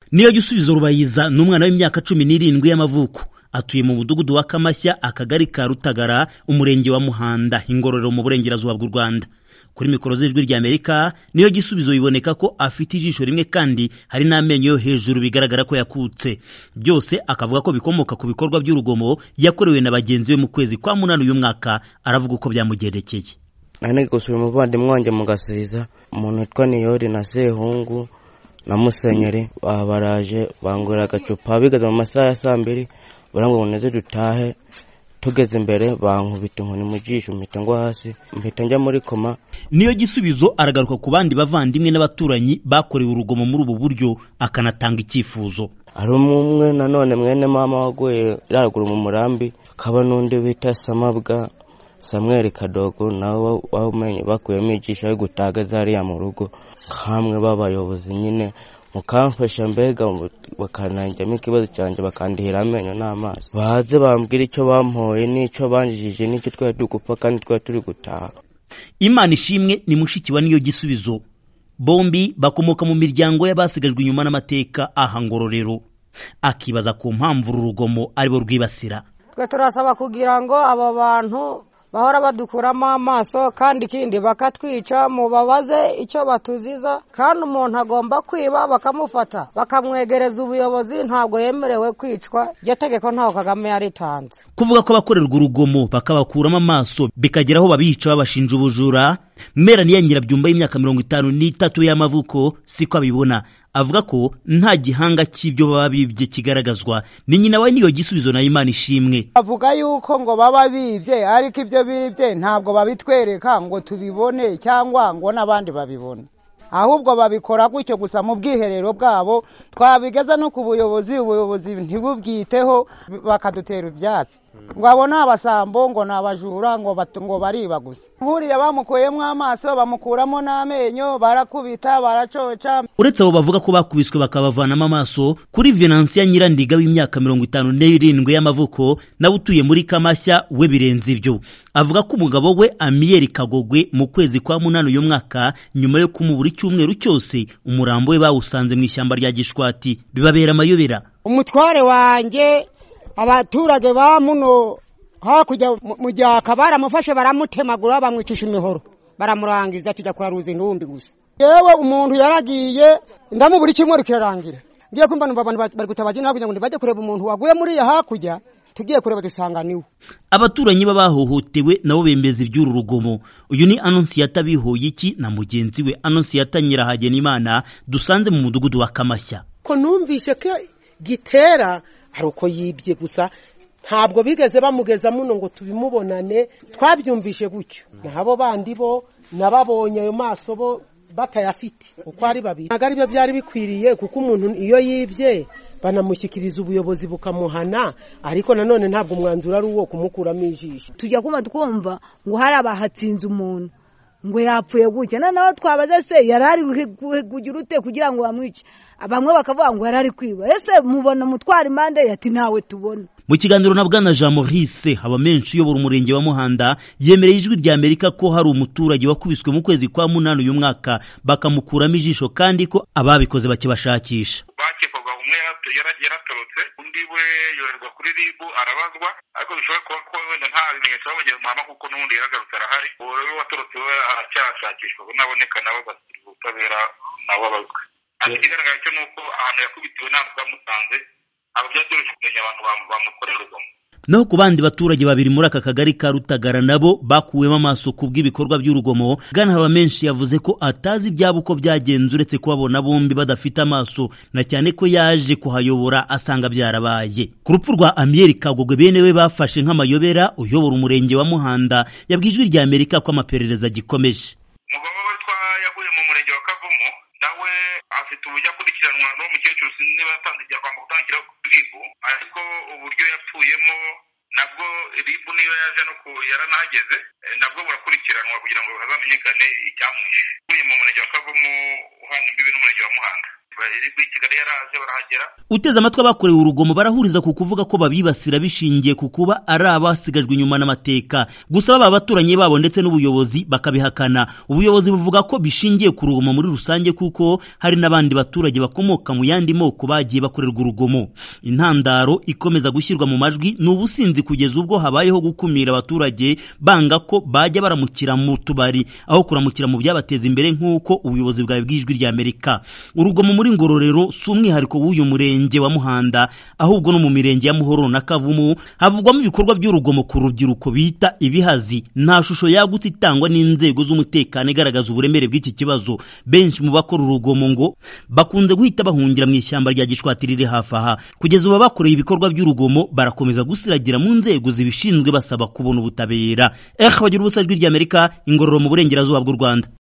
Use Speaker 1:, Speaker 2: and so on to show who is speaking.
Speaker 1: Niyo Gisubizo Rubayiza n'umwana w'imyaka 17 y'amavuko, atuye mu mudugudu wa Kamashya, akagari ka Rutagara, umurenge wa Muhanda, Ingororero mu burengerazuba bw'u Rwanda. Kuri mikoro z'Ijwi ry'Amerika, Niyo Gisubizo biboneka ko afite ijisho rimwe kandi hari n'amenyo yo hejuru bigaragara ko yakutse. Byose akavuga ko bikomoka ku bikorwa by'urugomo yakorewe na bagenzi be mu kwezi kwa munani uyu mwaka. Aravuga uko byamugendekeye.
Speaker 2: Nane gusura umuvandimwe wanjye mu Gasiza, umuntu witwa Niyori na Sehungu na Musenyeri baraje bangura agacupa bigaza mu masaha ya 2:00, barangwa neze dutahe. Tugeze imbere bankubita inkoni mu jisho, mpita ngo hasi, mpita njya muri koma.
Speaker 1: Niyo Gisubizo aragaruka ku bandi bavandimwe n'abaturanyi bakorewe urugomo muri ubu buryo, akanatanga icyifuzo.
Speaker 2: Ari umwe nanone mwene mama waguye yaragura mu murambi, kaba n'undi bita Samabwa Samuel Kadogo, nawe wamenye bakuyemo ijisho yo gutaga zariya mu rugo. Kamwe babayobozi nyine mukamfasha mbega bakananjyamo ikibazo cyanjye bakandihira amenyo n'amaso, baze bambwira icyo bampoye n'icyo banjijije n'icyo twari dugupfa kandi twari turi gutaha.
Speaker 1: Imana Ishimwe ni mushiki wa Niyo Gisubizo. Bombi bakomoka mu miryango y'abasigajwe inyuma n'amateka aha Ngororero. Akibaza ku mpamvu urugomo aribo rwibasira.
Speaker 3: Twe turasaba kugira ngo aba bantu bahora badukuramo amaso kandi kindi bakatwica, mubabaze icyo batuziza, kandi umuntu agomba kwiba bakamufata bakamwegereza ubuyobozi, ntabwo yemerewe kwicwa. Iryo tegeko ntaho Kagame yaritanze.
Speaker 1: Kuvuga ko bakorerwa urugomo bakabakuramo amaso bikageraho babica babashinja ubujura, Melanie Nyirabyumba y'imyaka 53 y'amavuko siko abibona. Avuga ko nta gihanga cy'ibyo baba bibye kigaragazwa. Ni nyina wa Niyo Gisubizo na Imana Ishimwe.
Speaker 4: Avuga yuko ngo baba bibye, ariko ibyo bibye ntabwo babitwereka ngo tubibone cyangwa ngo n'abandi babibone, ahubwo babikora gutyo gusa mu bwiherero bwabo. Twabigeza no ku buyobozi, ubuyobozi ntibubwiteho, bakadutera ibyatsi ngo abona abasambo ngo nabajura ngo bariba gusa. Huriya bamukuyemo amaso bamukuramo n'amenyo, barakubita baracoca.
Speaker 1: Uretse abo bavuga ko bakubiswe bakabavanamo amaso, kuri Venansia Nyirandiga w'imyaka 57 y'amavuko nawe utuye muri Kamashya, we birenze ibyo. Avuga ko umugabo we Amiyeri Kagogwe mu kwezi kwa munani uyu mwaka, nyuma yo kumubura icyumweru cyose, umurambo we bawusanze mu ishyamba rya Gishwati, bibabera amayobera.
Speaker 3: Umutware wanjye abaturage ba muno hakujya mu Gyaka baramufashe baramutemagura bamwicisha imihoro baramurangiza, tujya kwa Ruzinumbi gusa. Yewe umuntu yaragiye ndamubura icyumweru kirarangira, ngiye kumva numva abantu bari gutabaje nakugira ngo bajye kureba umuntu waguye muri ya hakujya, tugiye kureba dusanganiwe.
Speaker 1: Abaturanyi babahohotewe nabo bembeza iby'uru rugomo. Uyu ni Anonsiyata Bihoyiki na mugenzi we Anonsiyata Nyirahagenimana dusanze mu mudugudu wa Kamashya.
Speaker 5: Ko numvise ko gitera ari uko yibye gusa, ntabwo bigeze bamugeza muno ngo tubimubonane, twabyumvishe gutyo. Nabo bandi bo nababonye ayo maso bo batayafite uko ari babiri. Ntabwo ari byo byari bikwiriye, kuko umuntu iyo yibye banamushyikiriza ubuyobozi bukamuhana, ariko nanone ntabwo umwanzuro ari uwo kumukuramo ijisho.
Speaker 6: Tujya twumva ngo hari abahatsinze umuntu ngo yapfuye gutya, naho twabaza se yarari kugira ute kugira ngo bamwice. Bamwe bakavuga ngo yarari kwiba. Ese mubona mutwara impande yati nawe tubona.
Speaker 1: Mu kiganiro na Bwana Jean Maurice Habamenshi uyobora umurenge wa Muhanda, yemereye Ijwi ry'Amerika ko hari umuturage wakubiswe mu kwezi kwa munani uyu mwaka bakamukuramo ijisho, kandi ko ababikoze bakibashakisha.
Speaker 7: Bakekwaga umwe yaratorotse, undi we yorerwa kuri RIB arabazwa, ariko bishobora kuba ko wenda nta bimenyetso babonye mu mahama kuko n'ubundi yaragarutse arahari. Uwo rero watorotse we aracyashakishwa, naboneka nabo bashyira ubutabera nabo abazwe. Ariko ikigaragara cyo nuko ahantu yakubitiwe ntabwo bamusanze, abo byatoroshye kumenya abantu bamukorera urugomo.
Speaker 1: Naho ku bandi baturage babiri muri aka kagari ka Rutagara nabo bakuwemo amaso kubw'ibikorwa by'urugomo, Bwana Habamenshi yavuze ko atazi ibyabo uko byagenze uretse kubabona bombi badafite amaso, na cyane ko yaje kuhayobora asanga byarabaye. Ku rupfu rwa Amiyeri Kagogwe bene we bafashe nk'amayobera, uyobora umurenge wa Muhanda yabwiye Ijwi ry'Amerika ko amaperereza gikomeje.
Speaker 7: Umugabo we yaguye mu murenge wa Kavumu, nawe afite uburyo akurikiranwa n'umukecuru niba yatanze igihe kwa gutangira RIB, ariko uburyo yapfuyemo nabwo RIB niyo yaje no yaranahageze, nabwo burakurikiranwa kugira ngo hazamenyekane icyamwishe. Uyu mu murenge wa Kavumu uhana imbibi n'umurenge wa Muhanga. Iri Kigali yaraje barahagera.
Speaker 1: Uteze amatwi abakorewe urugomo barahuriza ku kuvuga ko babibasira bishingiye ku kuba ari abasigajwe inyuma n'amateka. Gusa baba abaturanyi babo ndetse n'ubuyobozi bakabihakana. Ubuyobozi buvuga ko bishingiye ku rugomo muri rusange kuko hari n'abandi baturage bakomoka mu yandi moko bagiye bakorerwa urugomo. Intandaro ikomeza gushyirwa mu majwi n'ubusinzi kugeza ubwo habayeho gukumira abaturage banga ko bajya baramukira mu tubari aho kuramukira mu byabateza imbere nk'uko ubuyobozi bwawe bw'Ijwi ry'Amerika. Urugomo muri Ngororero si umwihariko w'uyu murenge wa Muhanda ahubwo no mu mirenge ya Muhoro na Kavumu havugwamo ibikorwa by'urugomo ku rubyiruko bita ibihazi. Nta shusho yagutse itangwa n'inzego z'umutekano igaragaza uburemere bw'iki kibazo. Benshi mu bakora urugomo ngo bakunze guhita bahungira mu ishyamba rya Gishwati riri hafi aha. Kugeza ubu bakoreye ibikorwa by'urugomo barakomeza gusiragira mu nzego zibishinzwe basaba kubona ubutabera. Bagira ubusa Ijwi ry'Amerika, Ingororero mu burengerazuba bw'u Rwanda.